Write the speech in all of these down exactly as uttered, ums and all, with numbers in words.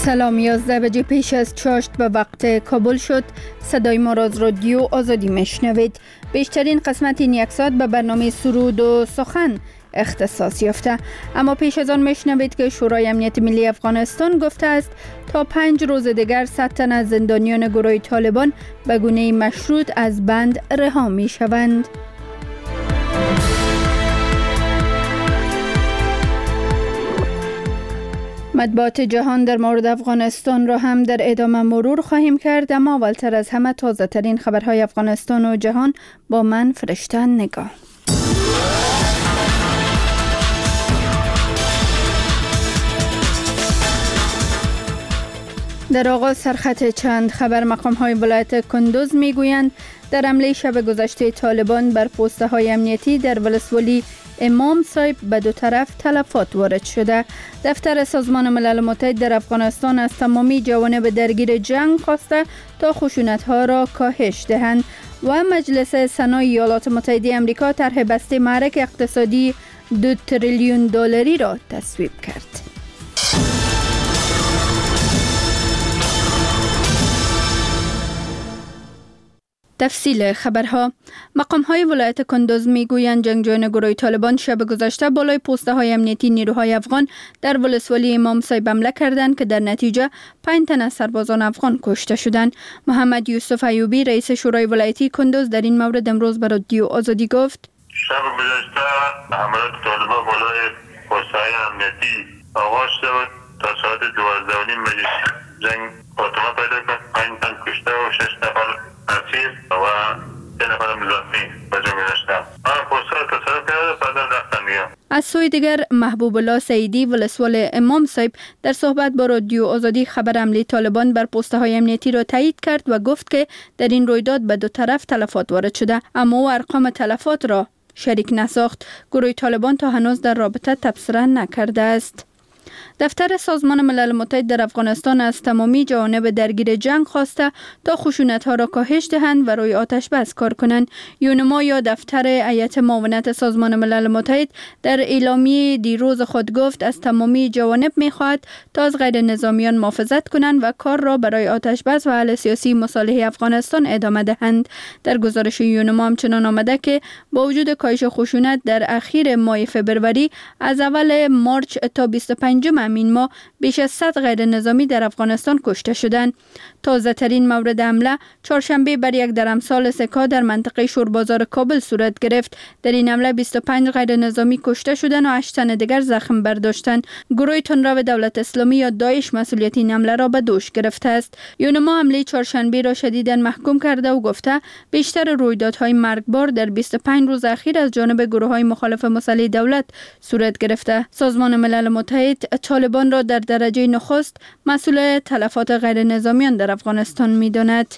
سلام. یازده بجه پیش از چاشت به وقت کابل شد. صدای ما را از رادیو آزادی میشنوید. بیشترین قسمت این یک ساعت به برنامه سرود و سخن اختصاص یافته. اما پیش از آن میشنوید که شورای امنیت ملی افغانستان گفته است تا پنج روز دیگر صد تن از زندانیان گروه طالبان به گونه مشروط از بند رها می شوند. مطبوعات جهان در مورد افغانستان را هم در ادامه مرور خواهیم کرد، اما اولتر از همه تازه ترین خبرهای افغانستان و جهان با من فرشته نگاه. در آغاز سرخط چند خبر. مقام‌های ولایت کندوز میگویند در حمله شب گذشته طالبان بر پست‌های امنیتی در ولسوالی امام صاحب به دو طرف تلفات وارد شده. دفتر سازمان ملل متحد در افغانستان از تمامی جوانب درگیر جنگ خواسته تا خشونت‌ها را کاهش دهند و مجلس سنا ایالات متحده آمریکا طرح بسته معرک اقتصادی دو تریلیون دلاری را تصویب کرد. تفصیل خبرها. مقام‌های ولایت کندوز میگویند جنگجویان گروه طالبان شب گذشته بالای پست‌های امنیتی نیروهای افغان در ولسوالی امام صاحب حمله کردند که در نتیجه پنج تن از سربازان افغان کشته شدند. محمد یوسف ایوبی رئیس شورای ولایتی کندوز در این مورد امروز به رادیو آزادی گفت: شب گذشته حملات طالبان بالای پست‌های امنیتی آغاز شد. تا ساعت دوازده و نیم جنگ خاتمه پیدا کرد. پنج تن کشته و شش نفر اسیر و سه نفر مزخمی به جا گذاشتند. آن پست‌ها تصرف کرده بعد رفتن میان. از سوی دیگر محبوب الله سعیدی ولسوال امام صاحب در صحبت با رادیو آزادی خبر حمله طالبان بر پست‌های امنیتی را تایید کرد و گفت که در این رویداد به دو طرف تلفات وارد شده، اما او ارقام تلفات را شریک نساخت. گروه طالبان تا هنوز در رابطه تبصره نکرده است. دفتر سازمان ملل متحد در افغانستان از تمامی جوانب درگیر جنگ خواسته تا خشونت‌ها را کاهش دهند و روی آتش بس کار کنند. یونما یا دفتر هیئت معاونت سازمان ملل متحد در اعلامیه دیروز خود گفت از تمامی جوانب می‌خواهد تا از غیر نظامیان محافظت کنند و کار را برای آتش بس و حل سیاسی مصالح افغانستان ادامه دهند. در گزارش یونما همچنان آمده که با وجود کاهش خشونت در اخیر ماه فبروری از اول مارچ تا بیست و پنجم همین ماه بیش از صد غیر نظامی در افغانستان کشته شدند. تازه ترین مورد حمله چهارشنبه بر یک درمسال سکا در منطقه شوربازار کابل صورت گرفت. در این حمله بیست و پنج غیر نظامی کشته شدند و هشت تن دیگر زخم برداشتند. گروه تندرو دولت اسلامی یا داعش مسئولیت این حمله را به دوش گرفته است. یونما حمله چهارشنبه را شدیداً محکوم کرده و گفته بیشتر رویدادهای مرگبار در بیست و پنج روز اخیر از جانب گروه‌های مخالف مسلح دولت صورت گرفته. سازمان ملل متحد طالبان را در درجه نخست مسئول تلفات غیر نظامیان در افغانستان می‌داند.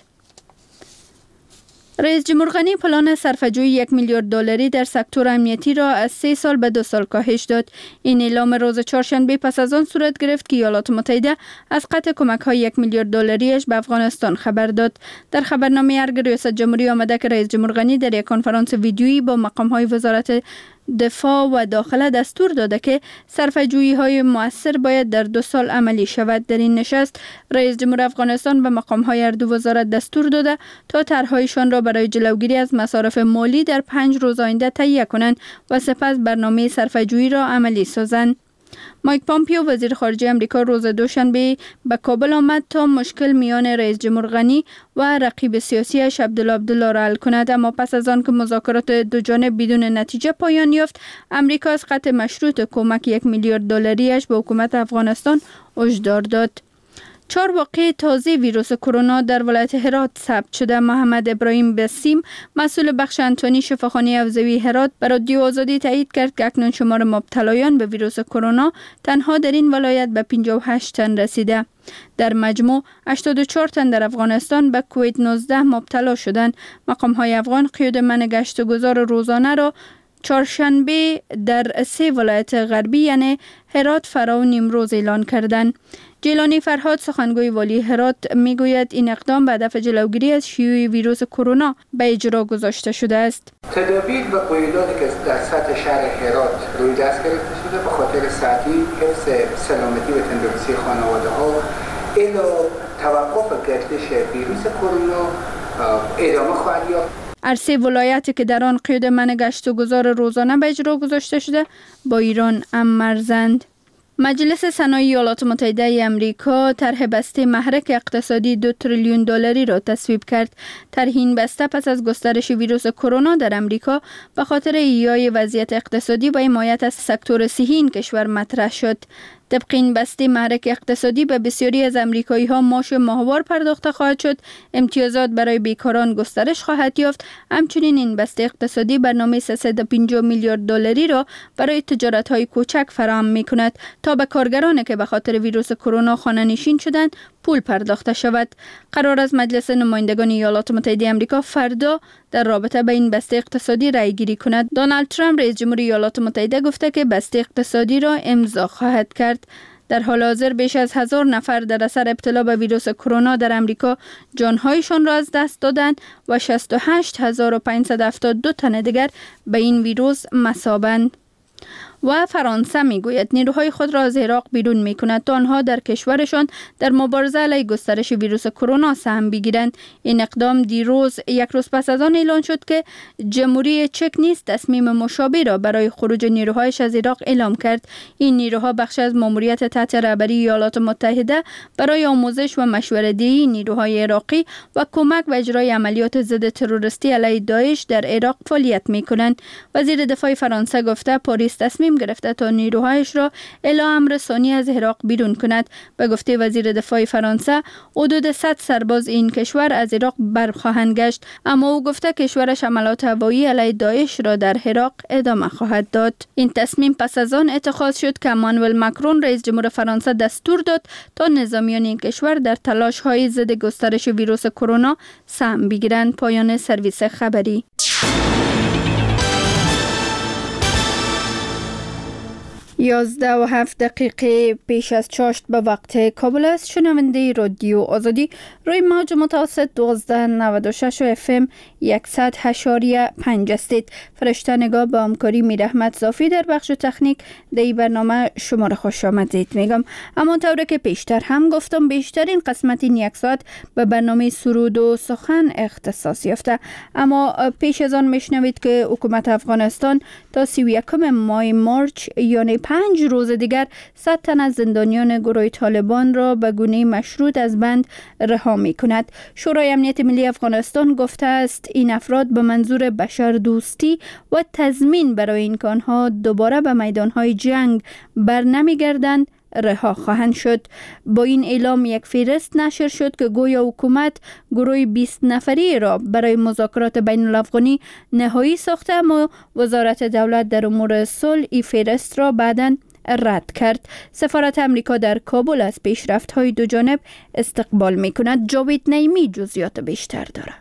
رئیس جمهور غنی پلان صرفه‌جویی یک میلیارد دلاری در سکتور امنیتی را از سه سال به دو سال کاهش داد. این اعلام روز چهارشنبه پس از آن صورت گرفت که ایالات متحده از قطع کمک‌های یک میلیارد دلاریش به افغانستان خبر داد. در خبرنامه ارگ ریاست جمهوری آمده که رئیس جمهور غنی در یک کنفرانس ویدیویی با مقام‌های وزارت دفاع و داخله دستور داده که صرفه‌جویی‌های مؤثر باید در دو سال عملی شود. در این نشست رئیس جمهور افغانستان به مقام‌های هر دو وزارت دستور داده تا طرح‌هایشان را برای جلوگیری از مصارف مالی در پنج روز آینده تهیه کنند و سپس برنامه صرفه‌جویی را عملی سازند. مایک پامپیو وزیر خارجه آمریکا روز دوشنبه به کابل آمد تا مشکل میان رئیس جمهور غنی و رقیب سیاسیش عبدالله عبدالله را حل کند، اما پس از آن که مذاکرات دو جانب بدون نتیجه پایان یافت، امریکا از قطع مشروط کمک یک میلیارد دلاریش به حکومت افغانستان هشدار داد. چهار واقعه تازه ویروس کرونا در ولایت هرات ثبت شده. محمد ابراهیم بسیم مسئول بخش انتونی شفاخانه حوزوی هرات به رادیو آزادی تایید کرد که اکنون شمار مبتلایان به ویروس کرونا تنها در این ولایت به پنجاه و هشت تن رسیده. در مجموع هشتاد و چهار تن در افغانستان به کووید نوزده مبتلا شدند. مقام‌های افغان قیود منع گشت و گذار روزانه را چهارشنبه در سه ولایت غربی یعنی هرات، فرا و نیمروز اعلان کردند. جیلانی فرهاد سخنگوی والی هرات میگوید این اقدام به هدف جلوگیری از شیوع ویروس کرونا به اجرا گذاشته شده است. تدابیر و قیوداتی که در سطح شهر هرات روی دست گرفته شده به خاطر سعی حفظ سلامتی و تندرستی خانواده ها اینو توقف گردش ویروس کرونا ادامه خواهد یافت. عرصه ولایتی که در آن قید منع گشت و گذار روزانه به اجرا گذاشته شده با ایران هم مرزند. مجلس صنایع ایالات متحده امریکا طرح بسته محرک اقتصادی دو تریلیون دلاری را تصویب کرد. طرح این بسته پس از گسترش ویروس کرونا در امریکا به خاطر ایجاد وضعیت اقتصادی و حمایت از سکتور صحی این کشور مطرح شد. طبق این بسته محرک اقتصادی به بسیاری از امریکایی ها معاش ماهوار پرداخته خواهد شد، امتیازات برای بیکاران گسترش خواهد یافت. همچنین این بسته اقتصادی برنامه سیصد و پنجاه میلیارد دلاری را برای تجارت های کوچک فراهم می کند تا به کارگرانی که به خاطر ویروس کرونا خانه نشین شدند پول پرداخته شود. قرار است مجلس نمایندگان ایالات متحده آمریکا فردا در رابطه با این بسته اقتصادی رای گیری کند. دونالد ترامپ رئیس جمهور ایالات متحده گفته که بسته اقتصادی را امضا خواهد کرد. در حال حاضر بیش از هزار نفر در اثر ابتلا به ویروس کرونا در امریکا جانهایشان را از دست دادند و شصت و هشت هزار و پانصد و هفتاد و دو تن دیگر به این ویروس مصابند. و فرانسه میگوید نیروهای خود را از عراق بیرون می کند تا آنها در کشورشان در مبارزه علیه گسترش ویروس کرونا سهم بگیرند. این اقدام دیروز یک روز پس از آن اعلان شد که جمهوری چک نیز تصمیم مشابه را برای خروج نیروهایش از عراق اعلام کرد. این نیروها بخش از ماموریت تحت رهبری ایالات متحده برای آموزش و مشوره‌دهی نیروهای عراقی و کمک و اجرای عملیات ضد تروریستی علیه داعش در عراق فعالیت می کنند. وزیر دفاع فرانسه گفته پاریس تصمیم گرفته تا نیروهایش را الی امر ثانی از عراق بیرون کند. به گفته وزیر دفاع فرانسه حدود صد سرباز این کشور از عراق برخواهند گشت، اما او گفته کشورش حملات هوایی علیه داعش را در عراق ادامه خواهد داد. این تصمیم پس از آن اتخاذ شد که امانوئل ماکرون رئیس جمهور فرانسه دستور داد تا نظامیان این کشور در تلاش های ضد گسترش ویروس کرونا سهم بگیرند. پایان سرویس خبری. یازده و هفت دقیقه پیش از چاشت به وقت کابل است. شنونده رادیو آزادی روی موج متوسط دوازده نود و شش و اف ام صد اشاریه پنج استید. فرشته نگاه با همکاری میر احمد صافی در بخش تکنیک در این برنامه شما را خوش آمدید میگم. اما طوری که پیشتر هم گفتم بیشترین قسمت این یک ساعت به برنامه سرود و سخن اختصاص یافته. اما پیش از آن میشنوید که حکومت افغانستان تا سی و یکم ماه مارچ یعنی پنج روز دیگر صد تن از زندانیان گروه طالبان را به گونه مشروط از بند رها می کند. شورای امنیت ملی افغانستان گفته است این افراد به منظور بشر دوستی و تضمین برای اینکه آنها دوباره به میدانهای جنگ بر نمی گردند رها خواهند شد. با این اعلام یک فهرست نشر شد که گویا حکومت گروه بیست نفری را برای مذاکرات بین الافغانی نهایی ساخته، اما وزارت دولت در امور صلح این فهرست را بعداً رد کرد. سفارت امریکا در کابل از پیشرفت‌های دو جانب استقبال می‌کند. جاوید نعیمی جزئیات بیشتر دارد.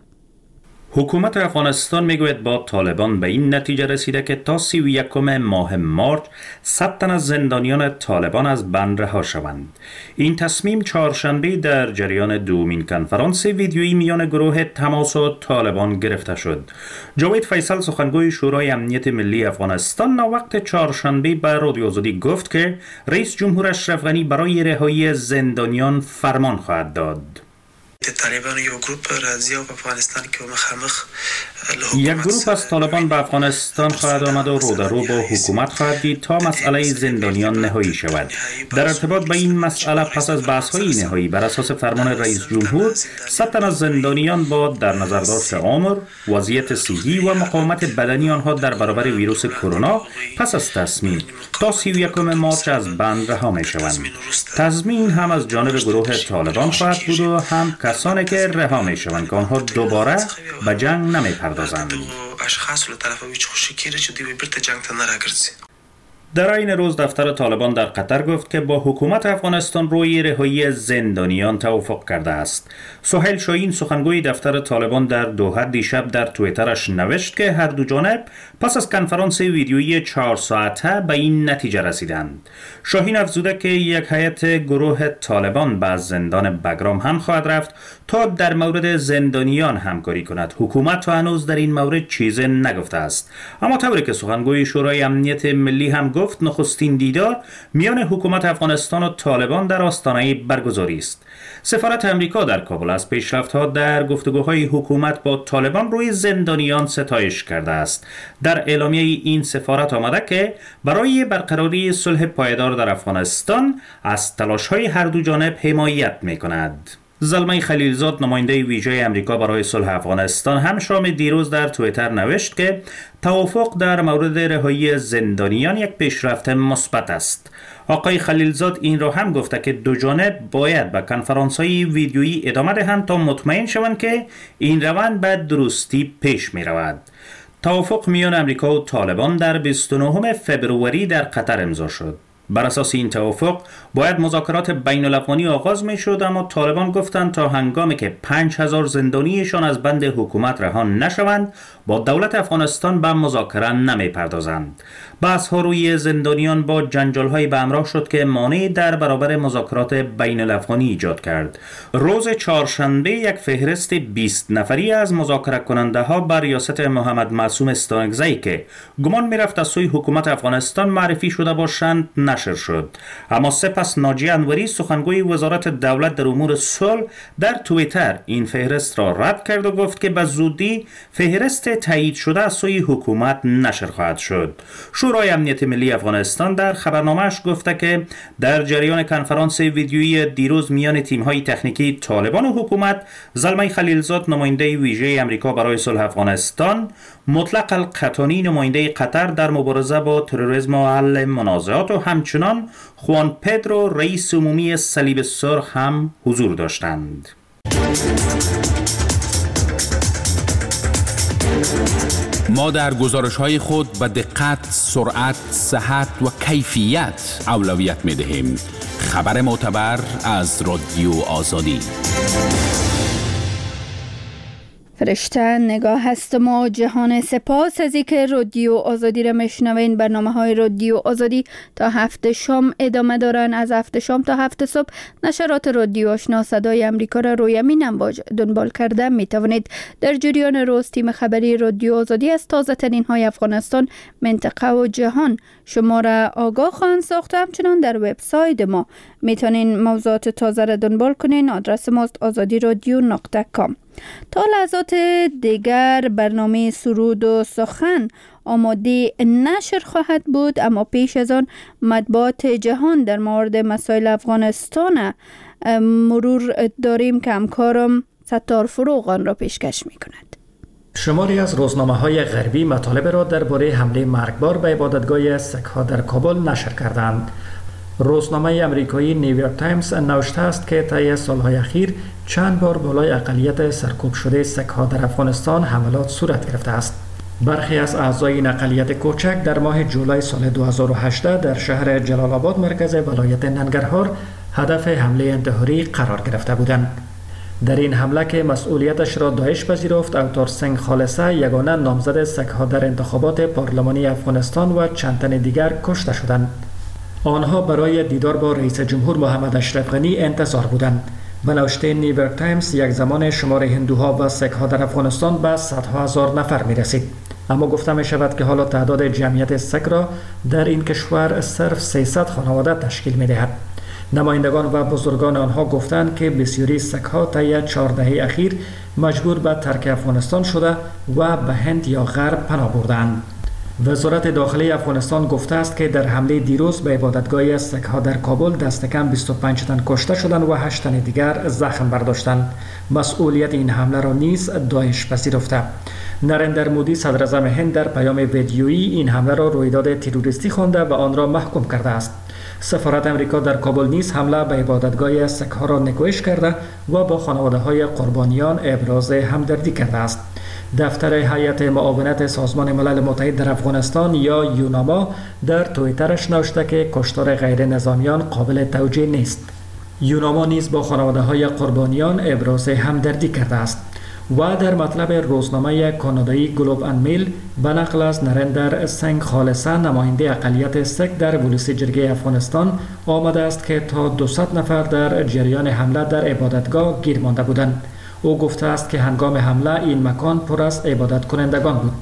حکومت افغانستان میگوید با طالبان به این نتیجه رسیده که تا سی و یکم ماه مارچ صد تن از زندانیان طالبان از بند رها شوند. این تصمیم چهارشنبه در جریان دومین کنفرانس ویدیویی میان گروه تماس و طالبان گرفته شد. جاوید فیصل سخنگوی شورای امنیت ملی افغانستان وقت چهارشنبه به رادیو آزادی گفت که رئیس جمهور اشرف غنی برای رهایی زندانیان فرمان خواهد داد. طالبان یو گروپ راځي او په افغانستان کې مخامخ یک گروه از طالبان به افغانستان خواهد آمد و رو در رو با حکومت خواهد دید تا مسئله زندانیان نهایی شود. در ارتباط با این مسئله پس از بحث‌های نهایی بر اساس فرمان رئیس جمهور صد تن از زندانیان با در نظر داشت عمر، وضعیت صحی و مقاومت بدنی آنها در برابر ویروس کرونا پس از تصمیم تا سی و یکم مارچ از بند رها می شوند. تضمین هم از جانب گروه طالبان خواهد بود و هم کسانی که رها می شوند که آنها دوباره به جنگ نمی پردازند. در این روز دفتر طالبان در قطر گفت که با حکومت افغانستان روی رهایی زندانیان توافق کرده است. سهیل شاهین سخنگوی دفتر طالبان در دوحه دیشب در توییترش نوشت که هر دو جانب پس از کنفرانس ویدیویی چهار ساعته به این نتیجه رسیدند. شاهین افزوده که یک هیئت گروه طالبان به زندان بگرام هم خواهد رفت تا در مورد زندانیان همکاری کند. حکومت تا هنوز در این مورد چیزی نگفته است. اما طوری که سخنگوی شورای امنیت ملی هم گفت نخستین دیدار میان حکومت افغانستان و طالبان در آستانه برگزاری است. سفارت امریکا در کابل از پیشرفت‌ها در گفتگوهای حکومت با طالبان روی زندانیان ستایش کرده است. در اعلامیه این سفارت آمده که برای برقراری صلح پایدار در افغانستان از تلاش‌های هر دو جانب حمایت می‌کند. زلمه خلیلزاد نماینده ویژه امریکا برای صلح افغانستان هم شام دیروز در توییتر نوشت که توافق در مورد رهایی زندانیان یک پیشرفت مثبت است. آقای خلیلزاد این را هم گفته که دو جانب باید به کنفرانس‌های ویدیویی ادامه دهند تا مطمئن شوند که این روند به درستی پیش می رود. توافق میان امریکا و طالبان در بیست و نهم فوریه در قطر امضا شد. بر اساس این توافق باید مذاکرات بین الافغانی آغاز می شد، اما طالبان گفتند تا هنگامی که پنج هزار زندانیشان از بند حکومت رها نشوند با دولت افغانستان به مذاکره نمی پردازند. بحث ها روی زندانیان با جنجال های به همراه شد که مانعی در برابر مذاکرات بین الافغانی ایجاد کرد. روز چهارشنبه یک فهرست بیست نفری از مذاکره کننده ها بر ریاست محمد معصوم استانکزی که گمان می رفت از سوی حکومت افغانستان معرفی شده باشند نشر شد، اما سپس ناجی انوری سخنگوی وزارت دولت در امور صلح در توییتر این فهرست را رد کرد و گفت که به زودی فهرست تایید شده از سوی حکومت نشر خواهد شد. شورای امنیت ملی افغانستان در خبرنامه‌اش گفته که در جریان کنفرانس ویدیویی دیروز میان تیم‌های تکنیکی طالبان و حکومت، زلمه خلیلزاد نماینده ویژه امریکا برای صلح افغانستان، مطلق القطانی نماینده قطر در مبارزه با تروریسم و حل منازعات و همچنان خوان پدرو رئیس عمومی صلیب سرخ هم حضور داشتند. ما در گزارش‌های خود به دقت، سرعت، صحت و کیفیت اولویت می‌دهیم. خبر معتبر از رادیو آزادی. فرشته نگاه هستم و جهان سپاس از اینکه رادیو آزادی را میشنوین. برنامه های رادیو آزادی تا هفت شام ادامه دارن. از هفت شام تا هفت صبح نشرات رادیو آشنا صدای امریکا را روی امین امواج دنبال کرده می توانید. در جریان روز تیم خبری رادیو آزادی از تازه ترین های افغانستان، منطقه و جهان شما را آگاه خواهند ساخت. همچنان در وبسایت ما میتونین موضوعات تازه را دنبال کنین. آدرس ماست آزادی رادیو نقطه کام. تا لحظات دیگر برنامه سرود و سخن آماده نشر خواهد بود، اما پیش از آن مطبوعات جهان در مورد مسائل افغانستان مرور داریم که همکارم ستار فروغ آن را پیشکش می کند. شماری از روزنامه‌های غربی مطالب را درباره حمله مرگبار به عبادتگاه سک‌ها در کابل نشر کردند. روزنامه امریکایی نیویورک تایمز نوشته است که طی سالهای اخیر چند بار بالای اقلیت سرکوب شده سک‌ها در افغانستان حملات صورت گرفته است. برخی از اعضای این اقلیت کوچک در ماه جولای سال دو هزار و هجده در شهر جلال آباد مرکز ولایت ننگرهار هدف حمله انتحاری قرار گرفته بودند. در این حمله که مسئولیتش را داعش پذیرفت، اوتار سنگ خالصه یگانه نامزد سک‌ها در انتخابات پارلمانی افغانستان و چند تن دیگر کشته شدند. آنها برای دیدار با رئیس جمهور محمد اشرف غنی انتظار بودند. به نوشته نیویورک تایمز یک زمان شمار هندوها و سک‌ها در افغانستان به صدها هزار نفر می رسید، اما گفته می شود که حالا تعداد جمعیت سک را در این کشور صرف سیصد خانواده تشکیل می دهد. نمایندگان و بزرگان آنها گفتند که بسیاری سک‌ها طی چهار دهه اخیر مجبور به ترک افغانستان شده و به هند یا غرب پناه بردند. وزارت داخلی افغانستان گفته است که در حمله دیروز به عبادتگاه سک‌ها در کابل دست کم بیست و پنج تن کشته شدند و هشت تن دیگر زخم برداشتند. مسئولیت این حمله را نیز داعش پذیرفته. نریندر مودی صدر اعظم هند در پیام ویدیویی این حمله را رویداد تروریستی خوانده و آن را محکوم کرده است. سفارت امریکا در کابل نیز حمله به عبادتگاه سک‌ها را نکوهش کرده و با خانواده‌های قربانیان ابراز همدردی کرده است. دفتر هیئت معاونت سازمان ملل متحد در افغانستان یا یوناما در توییترش نوشته که کشتار غیر نظامیان قابل توجیه نیست. یوناما نیز با خانواده‌های قربانیان ابراز همدردی کرده است. و در مطلب روزنامه کانادایی گلوب ان میل به نقل از نریندر سنگ خالصه نماینده اقلیت سک در ولسی جرگه افغانستان آمده است که تا دویست نفر در جریان حمله در عبادتگاه گیر مانده بودند. او گفته است که هنگام حمله این مکان پر از عبادت کنندگان بود.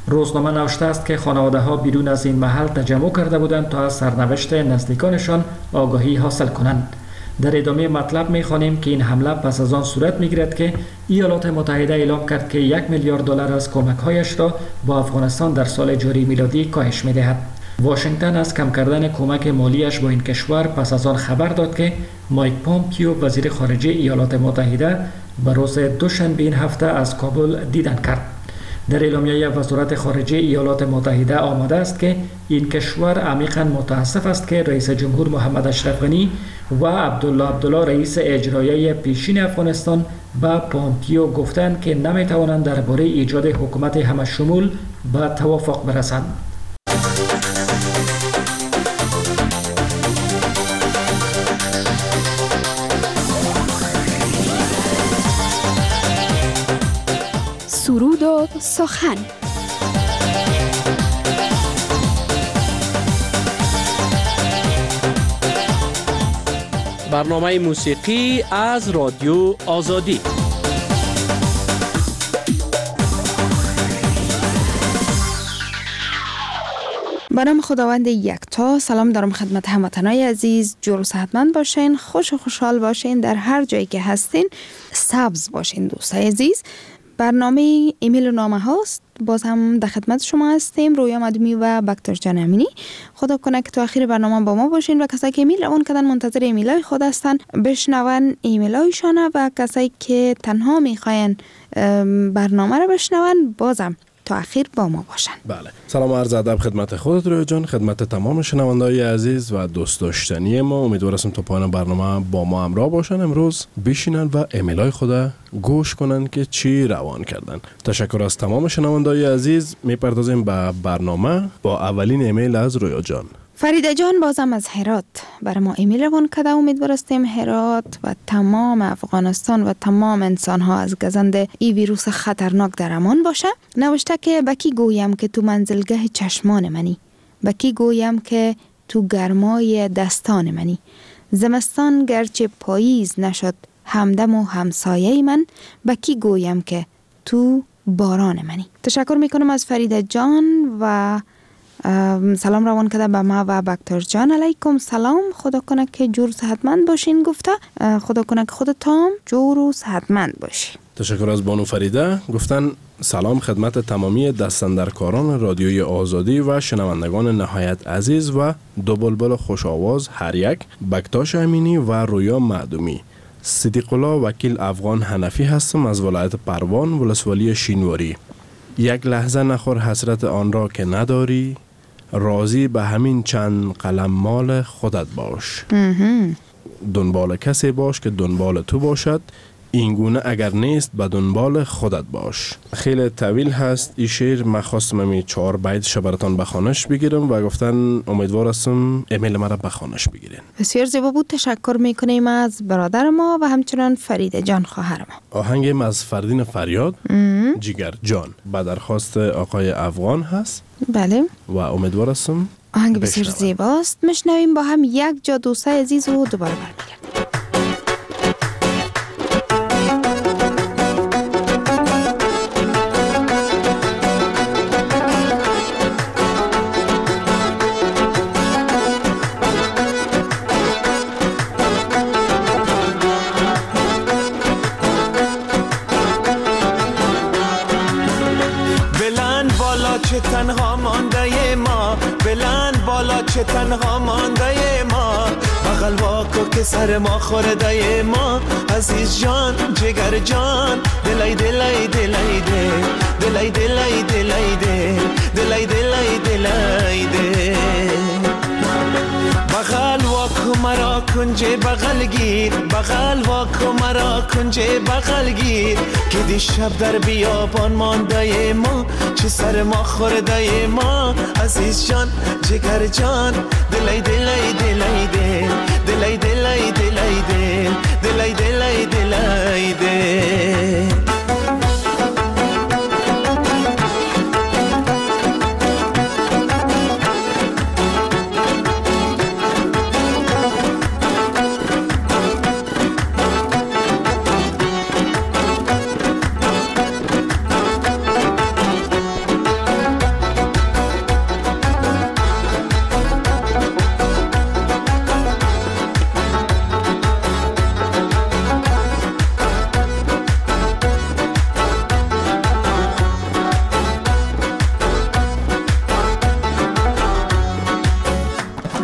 روزنامه نوشته است که خانواده ها بیرون از این محل تجمع کرده بودند تا از سرنوشت نزدیکانشان آگاهی حاصل کنند. در ادامه مطلب می‌خوانیم که این حمله پس از آن صورت می‌گیرد که ایالات متحده اعلام کرد که یک میلیارد دلار از کمک‌هایش را با افغانستان در سال جاری میلادی کاهش می‌دهد. واشنگتن از کم کردن کمک مالیش با این کشور پس از آن خبر داد که مایک پومپیو وزیر خارجه ایالات متحده به روز دوشنبه این هفته از کابل دیدن کرد. در اعلامیه وزارت خارجه ایالات متحده آمده است که این کشور عمیقاً متاسف است که رئیس جمهور محمد اشرف غنی و عبدالله عبدالله رئیس اجرایی پیشین افغانستان با پومپیو گفتند که نمیتوانند درباره ایجاد حکومت همه‌شمول به توافق برسند. سرود و سخن. برنامه موسیقی از رادیو آزادی. به نام خداوند یکتا، سلام دارم خدمت هموطنان عزیز. جور و صحتمند باشین، خوش و خوشحال باشین، در هر جایی که هستین سبز باشین. دوستای عزیز، برنامه ایمیل و نامه هاست، باز هم در خدمت شما هستیم، رویا مدومی و بکتر جان امینی. خدا کنه که تا آخر برنامه با ما باشین و کسایی که ایمیل روان کردن منتظر ایمیل های خود هستن بشنون ایمیل هایشانه، و کسایی که تنها میخواین برنامه رو بشنون بازم تا اخیر با ما باشن. بله، سلام و عرض ادب خدمت خودت رویا جان، خدمت تمام شنونده‌های عزیز و دوست داشتنی ما. امیدوارم تا پایان برنامه با ما همراه باشن. امروز بشینن و ایمیل‌های خود گوش کنن که چی روان کردن. تشکر از تمام شنونده‌های عزیز. میپردازیم به برنامه با اولین ایمیل از رویا جان. فریده جان بازم از هرات برای ما ایمیل روان کرده. امیدوارستیم هرات و تمام افغانستان و تمام انسان ها از گزند این ویروس خطرناک در امان باشه. نوشته که بکی گویم که تو منزلگاه چشمان منی، بکی گویم که تو گرمای دستان منی، زمستان گرچه پاییز نشد همدم و همسایه من، بکی گویم که تو باران منی. تشکر میکنم از فریده جان و سلام روان کرده به ما و بکتر جان. علیکم سلام، خدا کنه که جور صحتمند باشین. گفته خدا کنه که خودت هم جور و صحتمند باشی. تشکر از بانو فریده. گفتن سلام خدمت تمامی دستاندرکاران رادیوی آزادی و شنوندگان نهایت عزیز و دو بلبل خوش آواز هر یک، بکتاش امینی و رویا معدومی. صدیق الله وکیل افغان حنفی هستم از ولایت پروان ولسوالی شینواری. یک لحظه نخور حسرت آن را که نداری، راضی به همین چند قلم مال خودت باش. دنبال کسی باش که دنبال تو باشد، اینگونه اگر نیست به دنبال خودت باش. خیلی طویل هست این شعر، من خواستم امی چهار بیتش براتان بخوانش بگیرم و گفتن امیدوار هستم ایمیل مرا بخوانش بگیرین. بسیار زیبا بود، تشکر میکنیم از برادر ما و همچنان فرید جان خواهر ما. آهنگیم از فردین فریاد جگر جان به درخواست آقای افغان هست. بله، و امیدوار هستم آهنگ بسیار زیباست. میشنویم با هم یک جا دوستای عزیز و دوباره برمیگردیم. تنها مانده ما، بلند بالا چه تنها مانده ما، بغل واکو که سر ما خورده ما، عزیز جان جگر جان، دلای دلای دلای دل، دلای دلای دلای دل، دلای دلای دلای دل، بغل واکو مرا کنجه بغل گیر، بغل واکو مرا کنجه بغل گیر، که دیشب در بیابان مانده ما، چه سر ما خورده ما، عزیز جان جگر جان، دلای دلای دلای دل، دلای دلای دلای دل، دلای دلای دلای دل.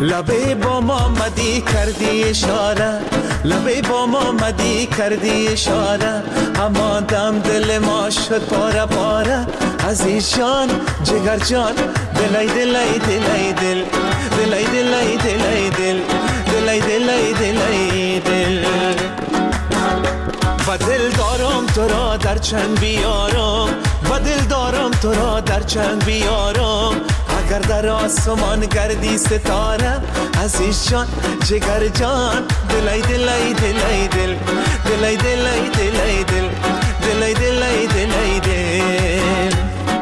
لبه با ما مدی کردی اشاره، لبه با ما مدی کردی اشاره، همان دم دل ما شد پاره پاره. عزیز جان جگر جان دلای دلای دلای دل، دلای دلای دلای دل، دلای دلای دلای دل. و دل دارم تو را در چنگ بیارم، و دل دارم تو را در چنگ بیارم. اگر در آسمان گردی ستاره، عزیز جان جگر جان دلای دلای دلای دل، دلای دلای دلای دل، دلای دلای دلای دل.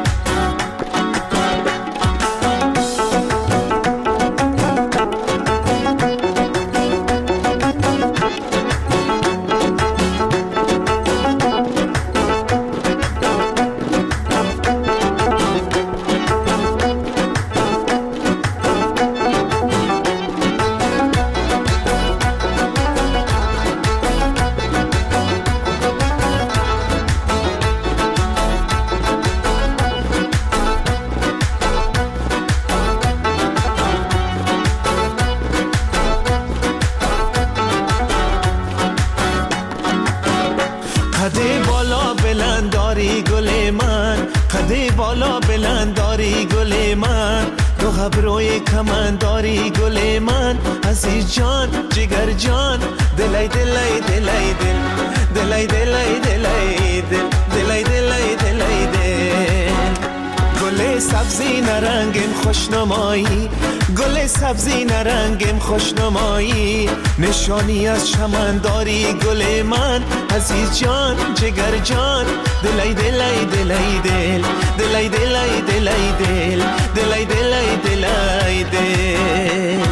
قده بالا بلنداری گل من، قده بالا بلنداری گل من، دو ابروی کمنداری گل من. عزیز جان جگر جان دلای دلای دلای دل، دلای دلای دلای دل، دلای دلای دلای دل. گل سبزی نرنگم خوشنمایی، گل سبزی نرنگم خوشنمایی، نشانی از چمنداری گل من. عزیز جان جگر جان دلای دلای دلای دل، دلای دلای دلای دل، دلای دلای دلای دل.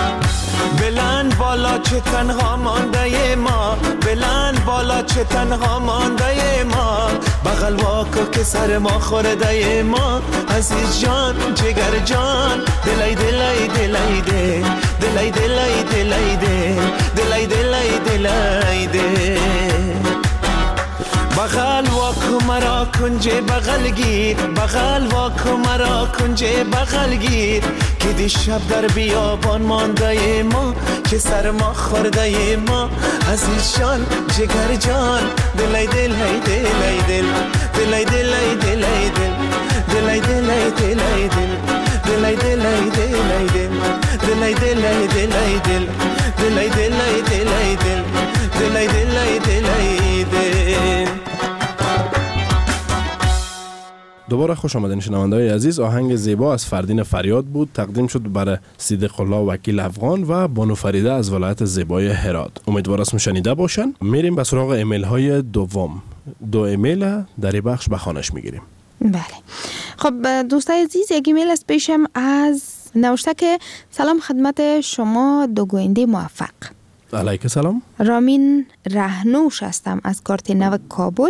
بلند بالا چه تنها مانده ما، بلند بالا چه تنها مانده ما، بغل واکو که سر ما خورده ما. عزیز جان جگر جان دلای دلای دلای دل، دلای دلای دلای دل، دلای دلای دلای دل. بغل واکو مرا کنج بغل گیر، بغل واکو مرا کنج بغل گیر، که دی شب در بیابان مانده ما، که سر ما خورده ما. عزیز جان جگر جان دلای دلای دلای دل، دلای دلای دلای دل، دلای دلای دلای دل، دلای دلای دلای دل، دلای دلای دلای دل، دلای دلای دلای دل، دلای دلای دلای دل. دوباره خوش آمدین شنونده‌های عزیز. آهنگ زیبا از فردین فریاد بود، تقدیم شد برای صدیق الله وکیل افغان و بانو فریده از ولایت زیبای هرات. امیدوار هستم شنیده باشن. میریم به سراغ ایمیل های دوم. دو ایمیل در این بخش به خوانش میگیریم. بله. خب دوستای عزیز، یک ایمیل است پیشم از نوشته که سلام خدمت شما دو گوینده موفق. علیک سلام. رامین رهنوش هستم از کارت نو کابل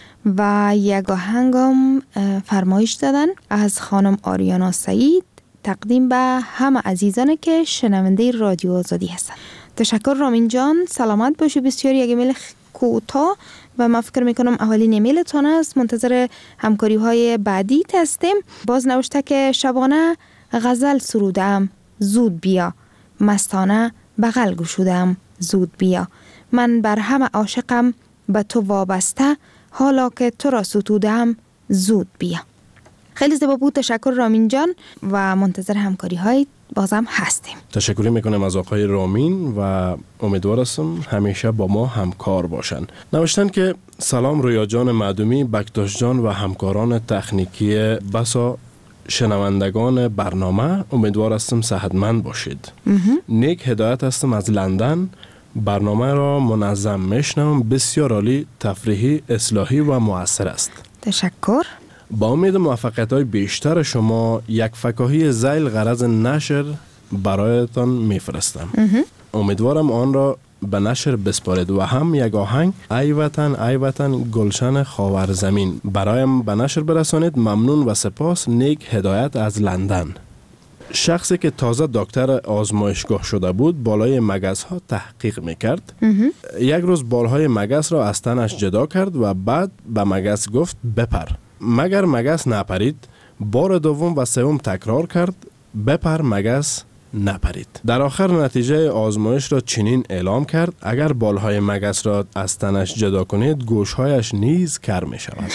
و یک آهنگم فرمایش دادن از خانم آریانا سعید، تقدیم به همه عزیزانی که شنونده رادیو آزادی هستند. تشکر رامین جان، سلامت باشی. بسیار یک ایمیل کوتاه و ما فکر میکنم اولین ایمیلتون است. منتظر همکاری های بعدی هستیم. باز نوشته که شبانه غزل سرودم زود بیا، مستانه بغل گشودم زود بیا، من بر همه عاشقم به تو وابسته، حالا که تو را ستودم زود بیا. خیلی زیبا بود. تشکر رامین جان و منتظر همکاری های بازم هستیم. تشکر میکنم از آقای رامین و امیدوار هستم همیشه با ما همکار باشن. نوشتن که سلام رویا جان معدومی، بکتاش جان و همکاران تکنیکی بسا شنوندگان برنامه، امیدوار هستم صحتمند باشید. نیک هدایت هستم از لندن. برنامه را منظم میشنم، بسیار عالی، تفریحی، اصلاحی و مؤثر است. تشکر. با امید موفقیت های بیشتر شما یک فکاهی ذیل غرض نشر برایتان میفرستم. امیدوارم آن را به نشر بسپارید و هم یک آهنگ ای وطن ای وطن گلشن خاور زمین برایم به نشر برسانید. ممنون و سپاس. نیک هدایت از لندن. شخصی که تازه دکتر آزمایشگاه شده بود بالای مگس ها تحقیق میکرد. یک روز بالهای مگس را از تنش جدا کرد و بعد به مگس گفت بپر. مگر مگس نپرید. بار دوم و سوم تکرار کرد. بپر مگس نپرید. در آخر نتیجه آزمایش را چنین اعلام کرد: اگر بالهای مگس را از تنش جدا کنید گوشهایش نیز کر می شود.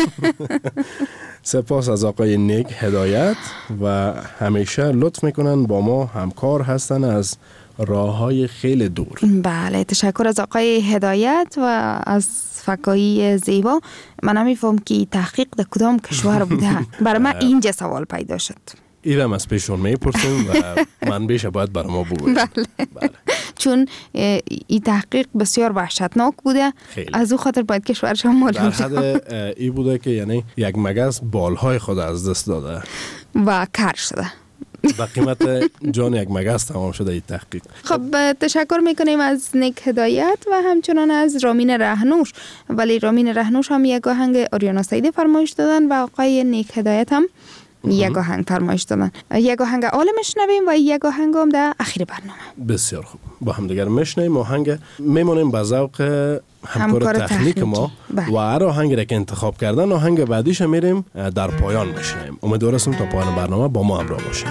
سپاس از آقای نیک هدایت و همیشه لطف میکنن با ما همکار هستن از راه های خیلی دور. بله، تشکر از آقای هدایت و از فکایی زیبا. من نمیفهم که تحقیق در کدام کشور بوده. برای من اینجا سوال پیدا شد. ایرم از پیشون میپرسیم و من بیشه باید برای ما بگوید. بله. بله. چون این تحقیق بسیار وحشتناک بوده. خیلی. از او خاطر باید کشورش هم معلوم شد. در حد ای بوده که یعنی یک مگس بالهای خود از دست داده و کر شده. با قیمت جان یک مگس تمام شده این تحقیق. خب تشکر میکنیم از نیک هدایت و همچنان از رامین رهنوش. ولی رامین رهنوش هم یک آهنگ آریانا سعیدی فرمایش دادن و آقای نیک هدایت هم یک آهنگ فرمایش دادن. یک آهنگ عالم میشنویم و یک آهنگ هم در اخیر برنامه. بسیار خوب، با هم دیگر میشنویم. آهنگ میمونیم به ذوق همکار تکنیک ما بله. و هر آهنگی را که انتخاب کردن آهنگ بعدیش میریم در پایان میشنویم. امیدوار هستم تا پایان برنامه با ما همراه باشیم.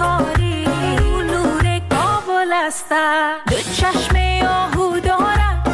دو چشم آهو دارم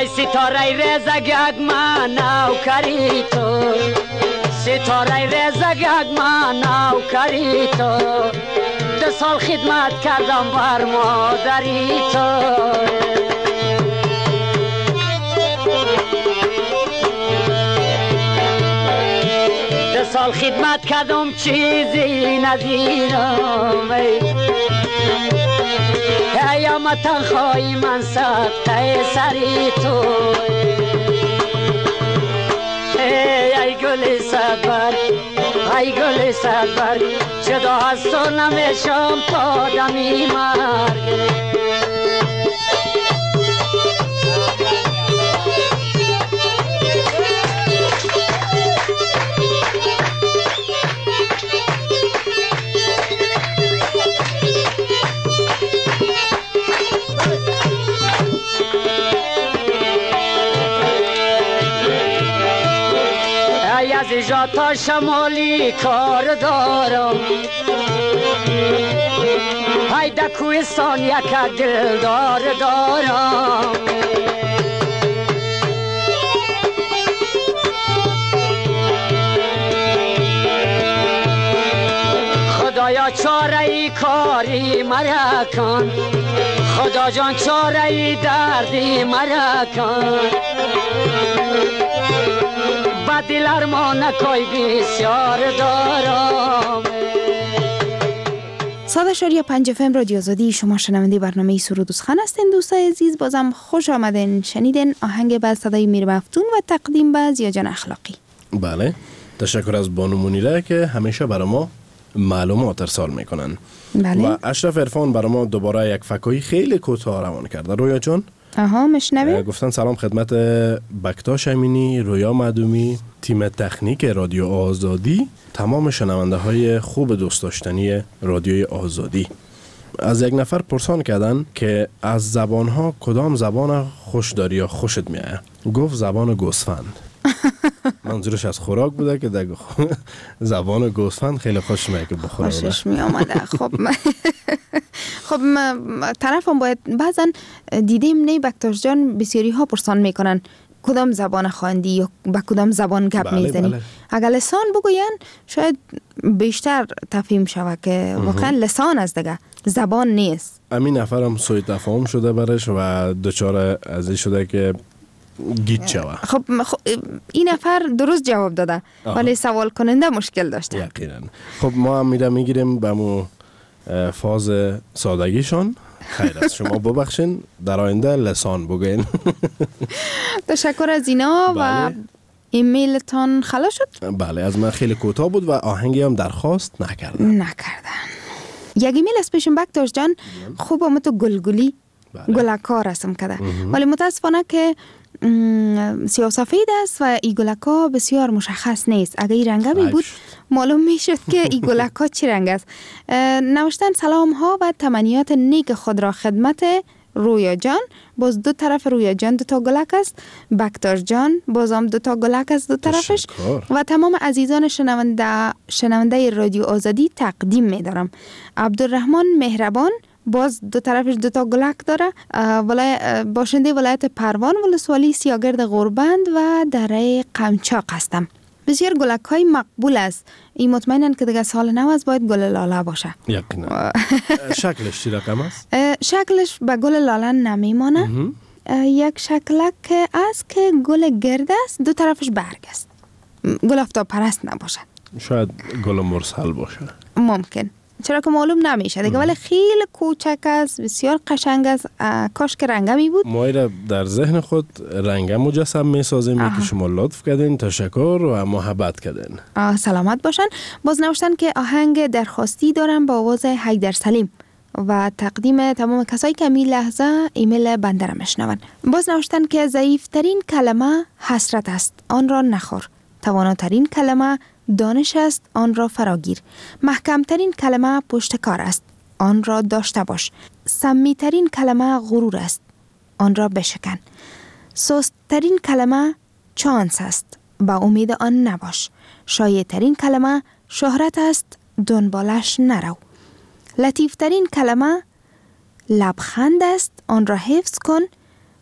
ای ستاره رزگگ من نوکری تو، ستاره رزگگ من نوکری تو، دو سال خدمت کردم بر مادری تو. دو سال خدمت کردم چیزی ندیدم، قیامت خواهی من صدقه سری تو. ای گل صدبر، ای گل صدبر، جدا از تو نمیشم تا دمی مرگ. از اینجا تا شمالی کار دارم، های در کوهستان یک دلدار دارم. خدایا چاره ای کاری مرا کن، خدا جان چاره ای دردی مرا کن. با دل ارمان کوی بسیار دارم. صد شاری پنج اف ام رادیو آزادی، شما شنونده برنامه سرود و سخن هستین. دوستای عزیز بازم خوش آمدین. شنیدین آهنگ با صدای میر مفتون و تقدیم به زیاجان اخلاقی. بله، تشکر از بانو منیره که همیشه برای ما معلومات ارسال میکنن. بله. و اشرف عرفان برای ما دوباره یک فکایی خیلی کوتاه روان کرده. رویا جان آها مشنوی؟ گفتن سلام خدمت بکتاش امینی، رویا مدومی، تیم تکنیک رادیو آزادی، تمام شنونده های خوب دوست داشتنی رادیوی آزادی. از یک نفر پرسان کردن که از زبان ها کدام زبان خوش داری یا خوشت میایه؟ گفت زبان گوسفند. منظورش از خوراک بوده که در زبان گوسفند خیلی خوش میاد که بخوره. خوشش می آمده. خب خب طرفم باید بعضا دیدیم نه بکتاش جان بسیاری ها پرسان میکنن کدام زبان خواندی یا به کدام زبان گپ بله میزنی. بله. اگر لسان بگوین شاید بیشتر تفهیم شود که واقعا لسان است دیگه، زبان نیست. همین نفرم سوء تفاهم شده برش و دچار از این شده که گیت شوه. خب, خب این نفر درست جواب داده ولی سوال کننده مشکل داشته. یقینا. خب ما هم میره میگیریم به مو فاز سادگیشان. خیر است، شما ببخشین، در آینده لسان بگوین. تشکر از اینا. و بله. ایمیلتان خلاص شد؟ بله، از من خیلی کوتاه بود و آهنگی هم درخواست نکردن نکردن یک ایمیل از پیشم بکتاش جان خوب آمد تو گلگلی بله. گلکار رسم کده ولی متاسفانه که سیاه‌سفید است و ای گلکا بسیار مشخص نیست. اگه این رنگه می بود معلوم می شد که ای گلکا چی رنگ است. نوشتن سلام ها و تمنیات نیک خود را خدمت رویا جان. باز دو طرف رویا جان دو تا گلک است، بکتاش جان بازم دو تا گلک است دو طرفش و تمام عزیزان شنونده شنونده رادیو آزادی تقدیم می دارم. عبدالرحمن مهربان باز دو طرفش دو تا گلک داره. ولای باشنده ولایت پروان ولسوالی سیاگرد غوربند و دره قمچاق هستم. بسیار گلک های مقبول است. این مطمئنن که دیگه سال نو از باید گل لاله باشه. یقینا. شکلش چی رقم است؟ شکلش به گل لاله نمیمانه. یک شکلک است که گل گرد است، دو طرفش برگ است. گل آفتاب پرست نباشه. شاید گل مرسل باشه. ممکن. چرا که معلوم نمیشه دیگه، ولی خیلی کوچک است، بسیار قشنگ است. کاش که رنگه می بود. ما را در ذهن خود رنگه مجسم می سازیم که شما لطف کردین، تشکر و محبت کردین. سلامت باشن. باز نوشتن که آهنگ درخواستی دارم با آواز حیدر سلیم و تقدیم تمام کسایی که می لحظه ایمیل بنده را میشنون. باز نوشتن که ضعیفترین کلمه حسرت است، آن را نخور. تواناترین کلمه دانش است، آن را فراگیر. محکمترین کلمه پشتکار است، آن را داشته باش. سمیترین کلمه غرور است، آن را بشکن. سستترین کلمه چانس است، با امید آن نباش. شایع‌ترین کلمه شهرت است، دنبالش نرو. لطیفترین کلمه لبخند است، آن را حفظ کن.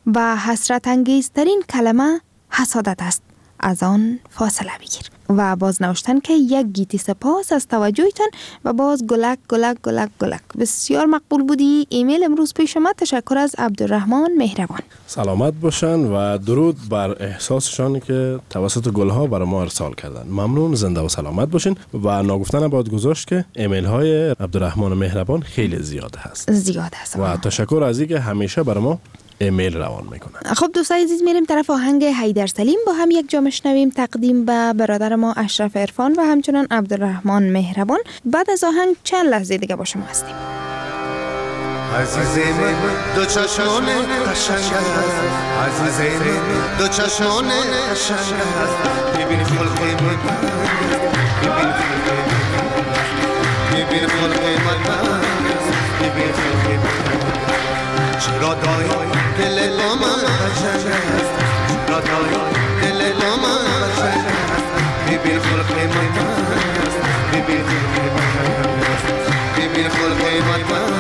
و حسرت انگیزترین کلمه حسادت است. از آن فاصله بگیر. و باز نوشتن که یک گیتی سپاس از توجهتان و باز گلک گلک گلک گلک. بسیار مقبول بودی. ایمیل امروز پیش ما. تشکر از عبدالرحمن مهربان. سلامت باشن و درود بر احساسشان که توسط گلها برای ما ارسال کردن. ممنون، زنده و سلامت باشین. و ناگفتن باید گذاشت که ایمیل های عبدالرحمن مهربان خیلی زیاد هست. زیاد هست. و تشکر از اینکه همیشه برای ما ایمیل روان میکنن. خب دوستای عزیز، میریم طرف آهنگ حیدر سلیم با هم یک جا میشنویم تقدیم به برادر ما اشرف عرفان و همچنان عبدالرحمن مهربان. بعد از آهنگ چند لحظه دیگه با شما هستیم. عزیزی من دو چشمان قشنگ است، عزیزی من دو چشمان قشنگ است، ببین خلقی من، ببین خلقی من، ببین خلقی من، ببین خلقی من. چرا دای دل با من قشنگ است، چرا دای دل با من قشنگ است، ببین خلقی من، ببین خلقی من، ببین خلقی من.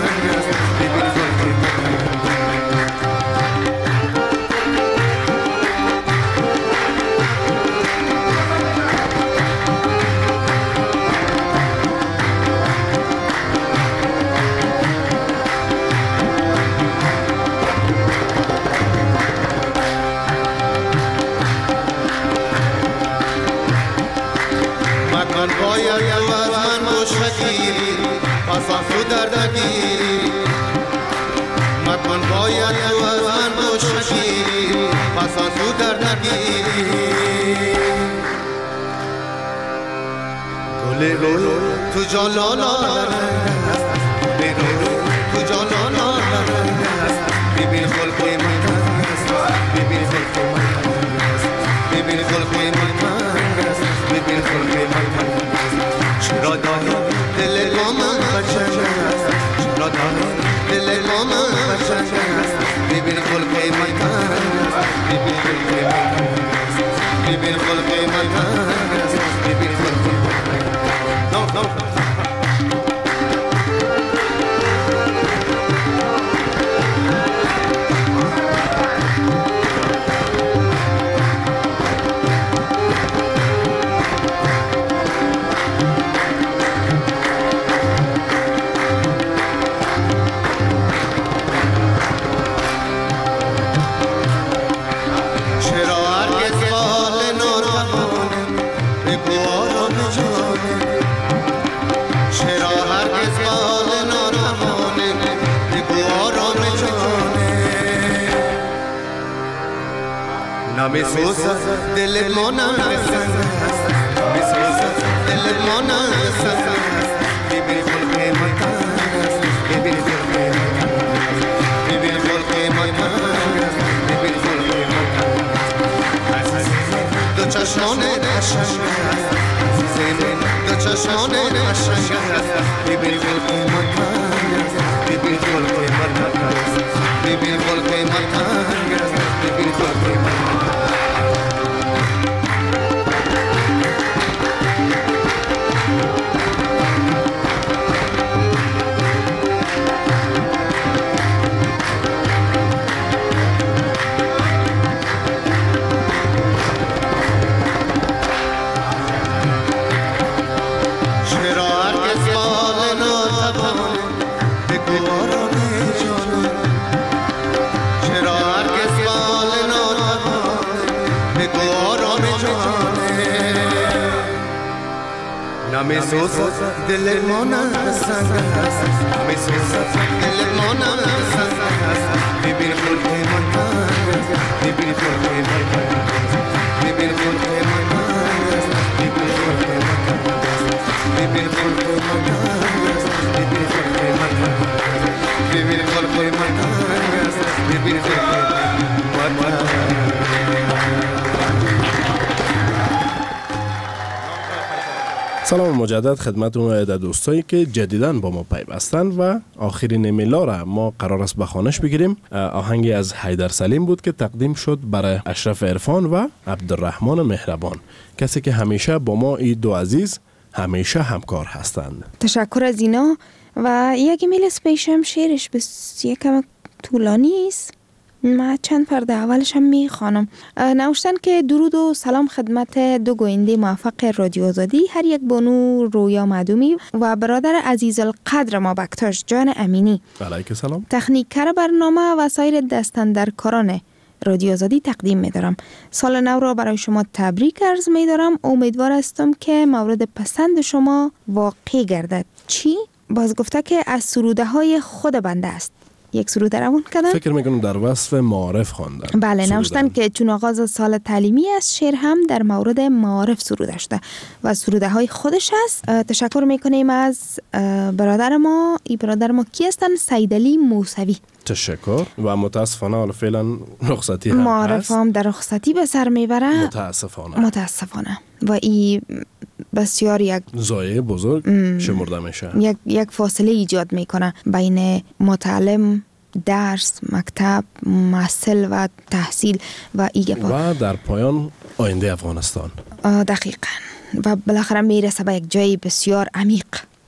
باید تو از من مشکلی پس از تو درد نگیری، مکن باید تو از من مشکلی پس از تو درد نگیری. گل روی تو جالالا رنگ است، گل روی تو جالالا رنگ است، ببین خلقی من است، ببین خلقی من است، ببین خلقی من است، ببین خلقی من. چرا داری دل با من قشنگ است، چرا داری دل با من قشنگ است، ببین خلقی من است، ببین خلقی من است، ببین خلقی من است، ببین خلقی من. نو نو نمی سوزد دل ما نرسد، نمی سوزد دل ما نرسد، ببین خلقی من است، ببین خلقی من است، ببین خلقی من است، ببین خلقی من است. عزیزی دو چشمان قشنگ است، عزیزی دو چشمان قشنگ است، ببین خلقی من است، ببین خلقی من است، ببین خلقی من است، ببین خلقی من. نمی سوزد دل ما نرسد است، نمی سوزد دل ما نرسد است، ببین خلقی من است، ببین خلقی من است، ببین خلقی من است، ببین خلقی من است، ببین خلقی من است، ببین خلقی من است، ببین خلقی من است، ببین خلقی من است. سلام مجدد خدمت اون عده دوستایی که جدیداً با ما پیوستن و آخرین ایمیلا را ما قرار است به خوانش بگیریم. آهنگی از حیدر سلیم بود که تقدیم شد برای اشرف عرفان و عبدالرحمن مهربان، کسی که همیشه با ما این دو عزیز همیشه همکار هستند. تشکر از اینا. و یک ایمیل اسپیشم شعرش بس یکم طولانی است ما چند پرده اولش هم می خوانم. نوشتن که درود و سلام خدمت دو گوینده موفق رادیو آزادی، هر یک بانو رویا معدومی و برادر عزیز القدر ما بکتاش جان امینی. علیک سلام. تکنیکر برنامه و سایر دستاندرکاران رادیو آزادی تقدیم می دارم. سال نو را برای شما تبریک عرض می دارم. امیدوار هستم که مورد پسند شما واقع گردد. چی؟ باز گفته که از سروده های خود بنده است. یک سروده روان کردن؟ فکر میکنم در وصف معارف خواندن. بله، نوشتن که چون آغاز سال تعلیمی است، شعر هم در مورد معارف سروده شده و سروده های خودش است. تشکر میکنیم از برادر ما. ای برادر ما کی هستن؟ سیدعلی موسوی. تشکر و متاسفانه حالا فعلا رخصتی هم معارف هم در رخصتی به سر میبره. متاسفانه متاسفانه و ای بسیار یک ضایعه بزرگ شمرده میشه. یک یک فاصله ایجاد میکنه بین متعلم، درس، مکتب، محصل و تحصیل و ایگه و در پایان آینده افغانستان. دقیقاً و بالاخره میرسه به یک جای بسیار عمیق.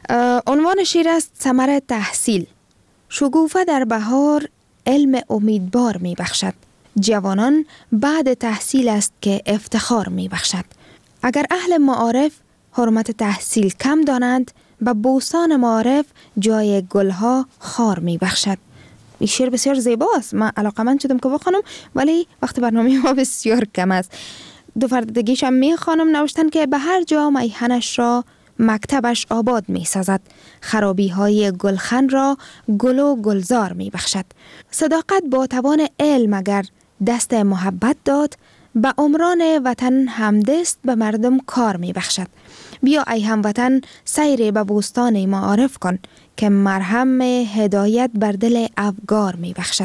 عنوان شعر است ثمر تحصیل. شگوفه در بهار علم امیدوار می بخشد. جوانان بعد تحصیل است که افتخار می بخشد. اگر اهل معارف حرمت تحصیل کم دانند، به بوستان معارف جای گلها خار می بخشد. این شعر بسیار زیباست. من علاقمند شدم که بخونم، ولی وقت برنامه ما بسیار کم است. دو فردگیش هم می خوانم. نوشتن که به هر جا میهنش را مکتبش آباد می سازد. خرابی های گلخن را گل و گلزار می بخشد. صداقت با توان علم اگر دست محبت داد، به عمران وطن همدست به مردم کار می بخشد. بیا ای هموطن سیر به بوستان معارف کن، که مرهم هدایت بر دل افگار می بخشد.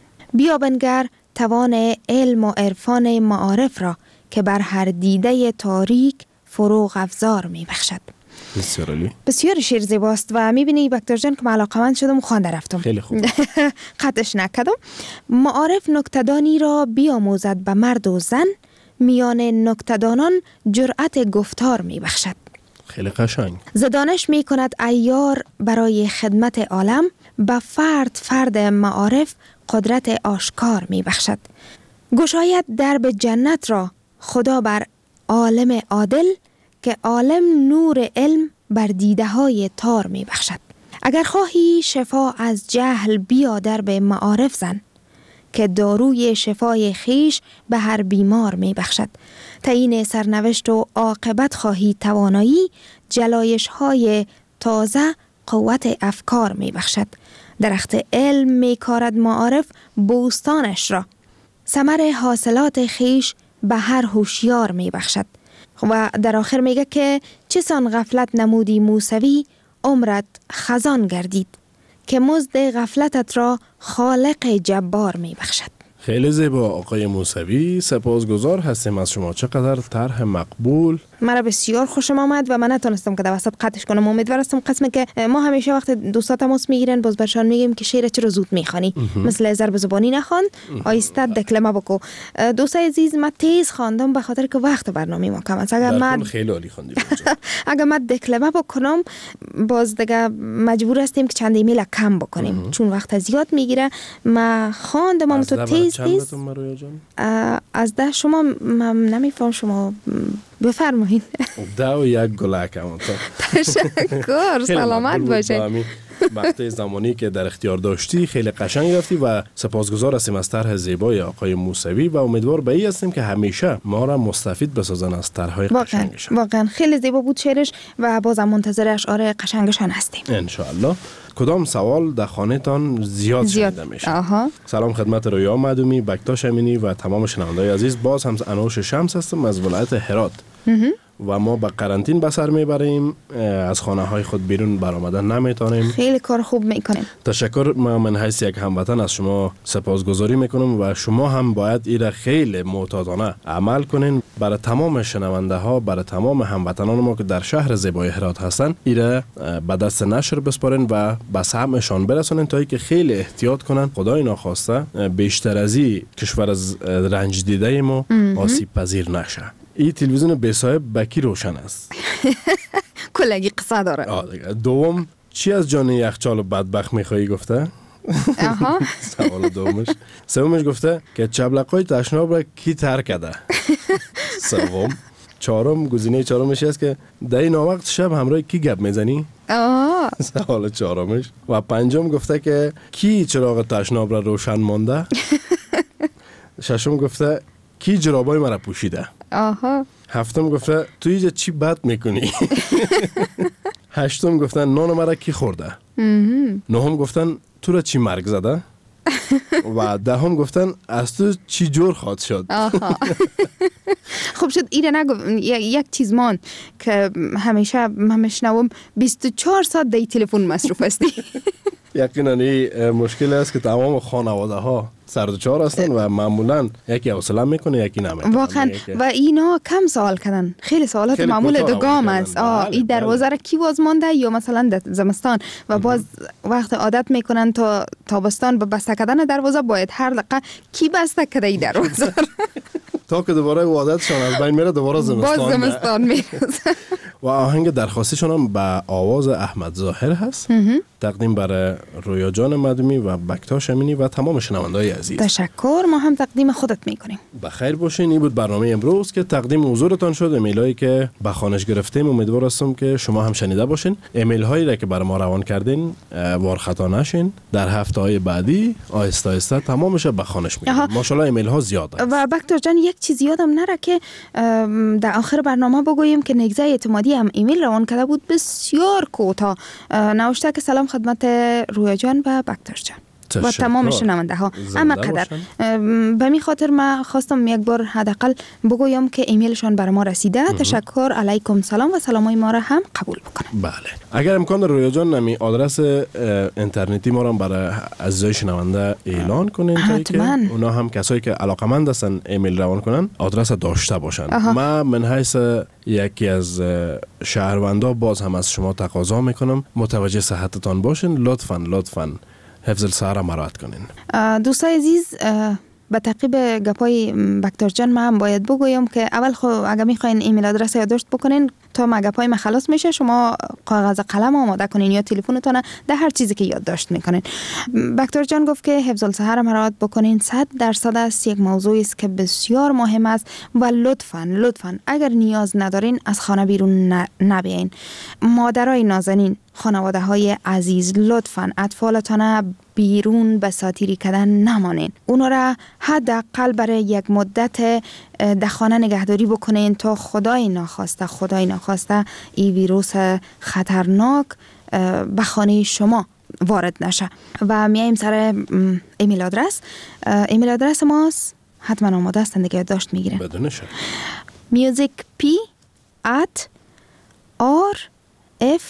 بیا بنگر توان علم و عرفان معارف را، که بر هر دیده تاریک فروغ افزار می بخشد. بسیار عالی. بسیار شعر زیباست و میبینی بکتر جان که من علاقه‌مند شدم و خوانده رفتم. خیلی خوب. قطعش نکردم. معارف نکته‌دانی را بیاموزد به مرد و زن، میان نکته‌دانان جرأت گفتار میبخشد. خیلی قشنگ. زدانش میکند عیار برای خدمت عالم، به فرد فرد معارف قدرت آشکار میبخشد. گشاید درب جنت را خدا بر عالم عادل، که عالم نور علم بر دیده های تار می بخشد. اگر خواهی شفا از جهل، بیا درب معارف زن، که داروی شفای خیش به هر بیمار می بخشد. تعیین سرنوشت و عاقبت خواهی توانایی، جلایش های تازه قوت افکار می بخشد. درخت علم می کارد معارف بوستانش را، ثمر حاصلات خیش به هر هوشیار می بخشد. و در آخر میگه که چه سان غفلت نمودی موسوی، عمرت خزان گردید، که مزد غفلتت را خالق جبار می بخشد. خیلی زیبا آقای موسوی، سپاسگزار هستیم از شما. چقدر طرح مقبول. مرا بسیار خوشم آمد و من نتونستم که در وسط قطعش کنم. امیدوار هستم قسمی که ما همیشه وقت دوستا تماس میگیرن باز برشان میگیم که شعر چرا زود میخوانی، مثل ضرب زبانی نخوان، آیسته دکلمه بکو. دوستای عزیز، من تیز خواندم به خاطر که وقت برنامه ما کم است. اگر من خیلی عالی خوندی اگر من دکلمه بکنم باز دیگه مجبور هستیم که چند ایمیل کم بکنیم اه. چون وقت زیاد میگیره. من خواندم اما تو تیز تیز از ده شما نمیفهم. شما بفرمایید. ده و یک گلک هم. تشکر، سلامت باشه. وقت زمانی که در اختیار داشتی خیلی قشنگ رفتی و سپاسگزار هستیم از طرح زیبای آقای موسوی و امیدوار به این هستیم که همیشه ما را مستفید بسازن از طرح‌های قشنگش. واقعا خیلی زیبا بود شعرش و بازم منتظر اشعار قشنگشان هستیم ان شاء الله. کدام سوال در خانه تان زیاد, زیاد شنیده میشه؟ آها. سلام خدمت رویا معدومی، بکتاش امینی و تمام شنوندگان عزیز. باز هم انوش شمس هستم از ولایت هرات و ما به قرنطین به سر میبریم، از خانه های خود بیرون برآمدن نمیتونیم. خیلی کار خوب میکنیم. تشکر. ما من حیث یک هموطن از شما سپاسگزاری میکنم و شما هم باید ایره خیلی معتادانه عمل کنین. برای تمام شنونده ها، برای تمام هموطنان ما که در شهر زیبای هرات هستن، ایره به دست نشر بسپارین و به سهمشان برسونین تا اینکه خیلی احتیاط کنن. خدای ناخواسته بیشتر از این کشور از رنج دیده ما آسیب پذیر نشه. این تلویزیون بی صاحب بکی روشن است. کلگی قصه داره. دوم چی از جان یخچال بدبخت میخوایی گفته؟ آها. سوال دومش. سومش گفته که چبلقای تشناب را کی ترک کرده؟ سوم. چهارم گزینه چهارمش است که در این وقت شب همراه کی گپ میزنی؟ آه. سوال چهارمش. و پنجم گفته که کی چراغ تشناب را روشن مانده؟ ششم گفته کی جرابای مرا پوشیده؟ آها. هفتم گفته تو اینجا چی بد میکنی؟ هشتم گفتن نان مرا کی خورده؟ نهم گفتن تو را چی مرگ زده؟ و دهم گفتن از تو چی جور خواد شد؟ آها. خوب شد ایره نگو یک چیز مان که همیشه من میشنوم بیست و چهار ساعت دی تلفن مصروف هستی. یقینا این مشکل است که تمام خانواده ها سردوچار هستن و معمولا یکی حوصله میکنه یکی نمیکنه. واقعا و اینا کم سوال کردن، خیلی سوالات معمول دوگام است. آه این دروازه را کی باز مانده یا مثلا در زمستان و باز وقت عادت میکنن تا تابستان به بسته کردن دروازه باید هر دقیقه کی بسته کرده این دروازه تا که دوباره عادتشان از بین میره دوباره زمستان باز زمستان میره. و آهنگ درخواستیشون هم به آواز احمد ظاهر هست، تقدیم برای رویا جان مدومی و بکتاش امینی و تمام شنونده‌های عزیز. تشکر. ما هم تقدیم خودت میکنیم. بخیر باشین. این بود برنامه امروز که تقدیم حضورتان شد. ایمیلایی که به خوانش گرفتیم امیدوار هستم که شما هم شنیده باشین. ایمیل هایی را که برای ما روان کردین وارخطا نشین. در هفته های بعدی آهسته آهسته تمامش به خوانش میگیریم. ماشاءالله ایمیل ها زیاده. و بکتاش جان یک چیز یادم نره که در آخر برنامه بگویم که نگزه اعتمادی هم ایمیل روان کرده بود بسیار کوتاه. نوشته که سلام خدمت رویا جان و بکتاش جان و تمام شنونده ها. اما قدر به می خاطر ما خواستم یک بار حداقل بگویم که ایمیلشان برای ما رسیده. اه. تشکر، علیکم سلام و سلامای ما را هم قبول بکنن. بله. اگر امکان داره رویا جان نمی آدرس اینترنتی ما را برای عزیزای شنونده اعلان کنین تا که اونا هم کسایی که علاقمند هستن ایمیل روان کنن آدرس داشته باشن. اه. ما من حیث یکی از شهروندا باز هم از شما تقاضا میکنم متوجه صحتتان باشین. لطفاً لطفاً حفظ الصحه مراعات کنین. دوستای عزیز به تعقیب گپای بکتاش جان ما هم باید بگویم که اول خو اگه میخواین ایمیل آدرس یادداشت بکنین تا ما گپای ما خلاص میشه شما کاغذ قلم آماده کنین یا تلفنتون در هر چیزی که یادداشت میکنین. بکتاش جان گفت که حفظ الصحه را مراعات بکنین. صد درصد است یک موضوعی است که بسیار مهم است و لطفاً لطفاً اگر نیاز ندارین از خانه بیرون نبیاین. مادرای نازنین، خانواده های عزیز، لطفاً اطفالتان بیرون به ساتیری کردن نمانین. اونا را حداقل برای یک مدت در خانه نگهداری بکنین تا خدای ناخواسته خدای ناخواسته این ویروس خطرناک به خانه شما وارد نشه. و میایم سر ایمیل آدرس. ایمیل آدرس ماست حتما آماده هستن دیگه یادداشت میگیرین. بدون شک. music p at r f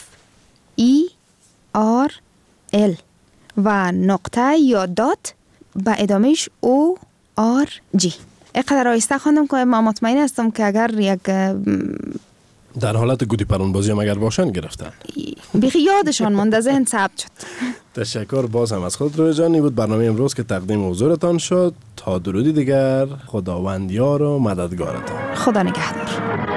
e r l و نقطه یا دات با ادامهش او آر جی. اقدر آیسته خواندم که ما مطمئن هستم که اگر یک در حالت گودی پرون بازی هم اگر باشن گرفتن بیخی یادشان مانده ذهن ثبت شد. تشکر باز هم از خود روی جانی بود برنامه امروز که تقدیم حضورتان شد. تا درودی دیگر خداوند یار و مددگارتان. خدا نگهدار.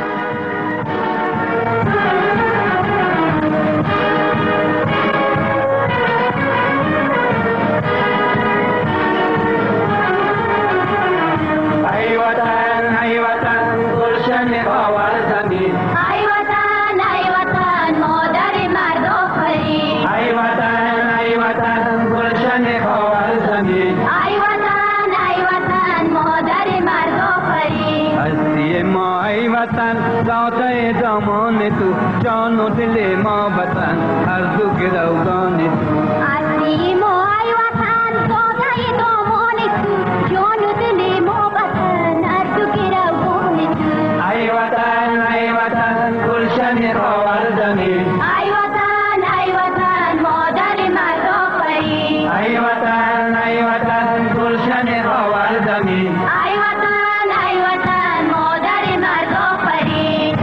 جان و دل ما وطن هر دو گروگان تو عزیز ما ای وطن زاده دامان تو جان و دل ما وطن هر دو گروگان تو ای وطن ای وطن گلشن خاورزمی ای وطن ای وطن مادر مرد آفرین ای وطن ای وطن گلشن خاورزمی ای وطن ای وطن مادر مرد آفرین.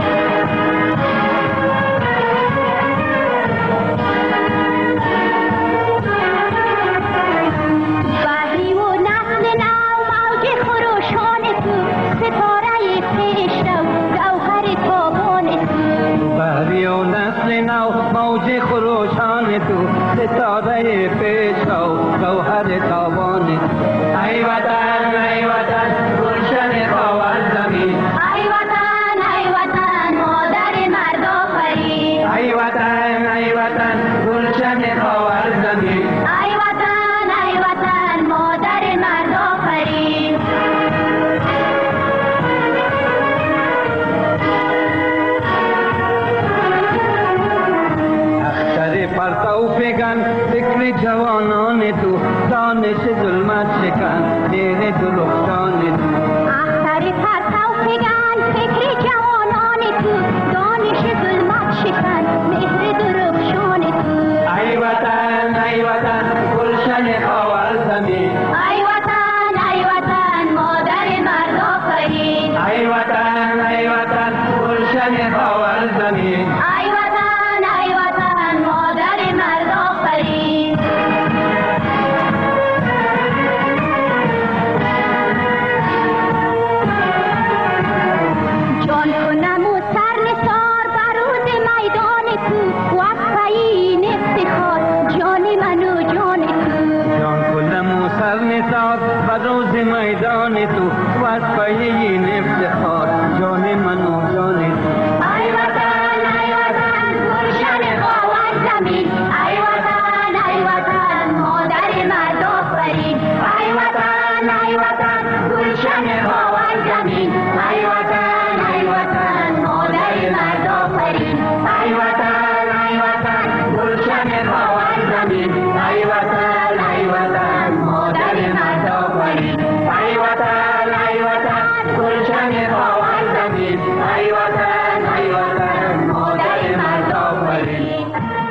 بهری و نسل نو موج خروشان تو ستاره پیشو گوهر تابانی. ای وطن ای وطن گلشن خاور زمین. ای وطن ای وطن مادر مرد آفرین. ای وطن ای وطن گلشن خاور زمین. ای وطن ای وطن مادر مرد آفرین. اختر پرتو فگن فکر جوانان تو، دانش ظلمت شکن دین درخشان تو. اختر پرتو فگن فکر جوانان تو، دانش ظلمت شکن مهر درخشان تو. ای وطن ای وطن گلشن خاور زمین. ای وطن ای وطن مادر مرد آفرین. ای وطن ای وطن گلشن خاور زمین. ای وطن ای وطن مادر مرد آفرین. جان کنم و سر نثار بروز میدان تو، وصفه افتخار جان من و جان تو. جان کنم و سر نثار بروز میدان تو، وصفه این افتخار جان من و جان تو. ای وطن ای وطن گلشن خاور زمین. ای وطن ای وطن مادر مرد آفرین. ای وطن ای وطن گلشن خاور زمین. ای وطن ای وطن مادر مرد آفرین. ای وطن ای وطن گلشن خاور زمین. ای وطن ای وطن مادر مرد آفرین. ای وطن ای وطن گلشن خاور زمین. ای وطن ای وطن مادر مرد آفرین.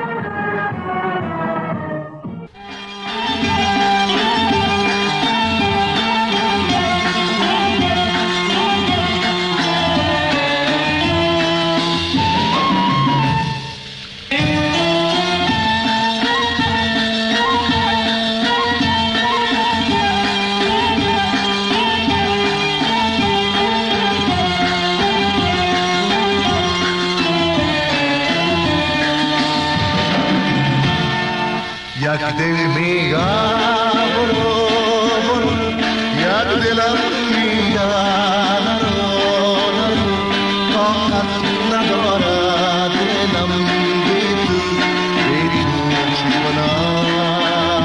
یک دل میگه برو برو، یک دلم میگه نرو نرو، طاقت ندارد دلم بی تو، بی تو چی کنم.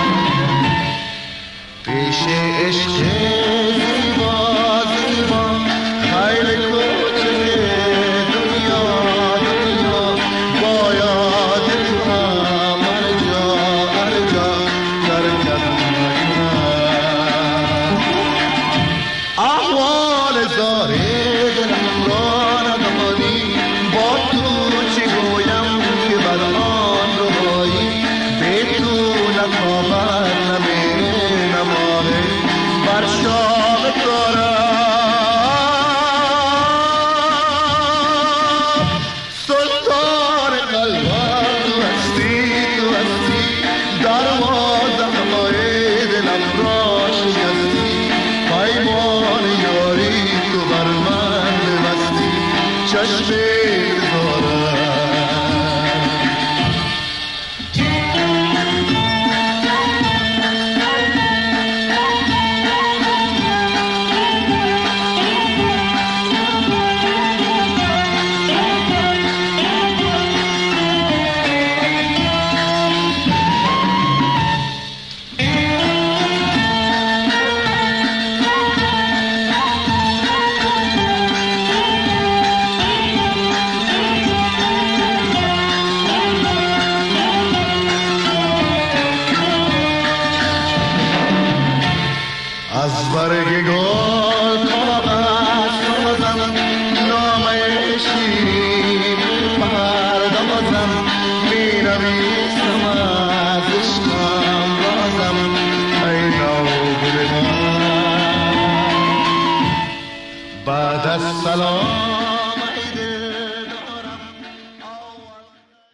پیش عشق زیبا زیبا خیلی کوچه دنیا دنیا، باید تو هم هر جا هر جا ترکت نکنم. احوال زاره دلم را ندانی، با تو چی گویم که بر آن روایی، به تو نخواهد نمیره نماره بر شام دارم. سلطان قلبم تو هستی تو هستی، دروازه های دلم را شکستی، پیمان یاری تو بر من ببستی، چشم دارم. از برگ گل کاغذ سازم نامه شیرین پردازم، می نویسم از عشقم رازم، ای نوگل من. بعد از سلام